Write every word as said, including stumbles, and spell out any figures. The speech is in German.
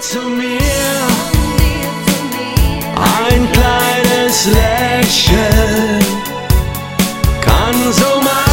zu mir, ein kleines Lächeln kann so mein